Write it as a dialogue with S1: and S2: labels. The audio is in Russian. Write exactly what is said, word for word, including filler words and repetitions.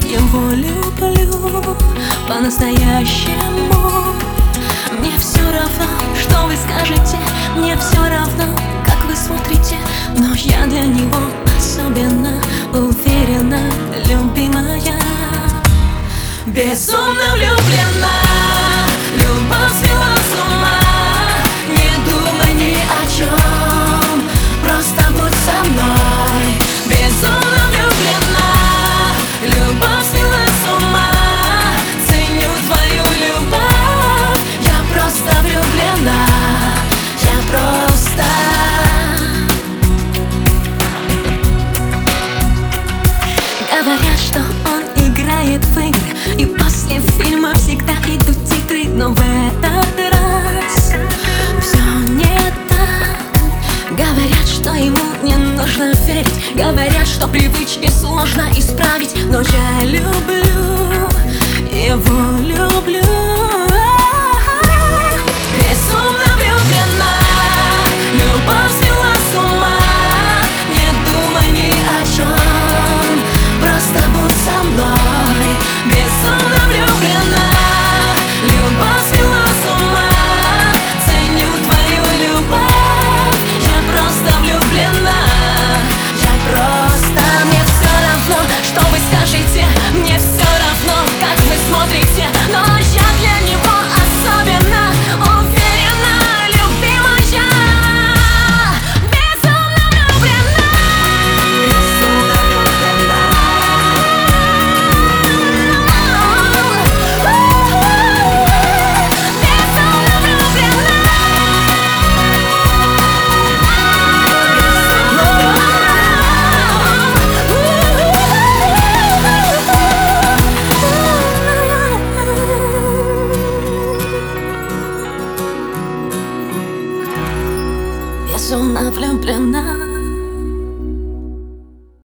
S1: его люблю по-настоящему. Мне все равно, что вы скажете, мне все равно, как вы смотрите, но я для него особенно уверена, любимая, безумно влюблена. Любовь свела с ума, не думай ни о чем, просто будь со мной. Безумно влюблена, любовь свела с ума, ценю твою любовь. Я просто влюблена, я просто. Говорят, что он играет в игры, и после фильма всегда идут титры, но в этот раз все не так. Говорят, что ему не нужно верить, говорят, что привычки сложно исправить, но я люблю его, люблю.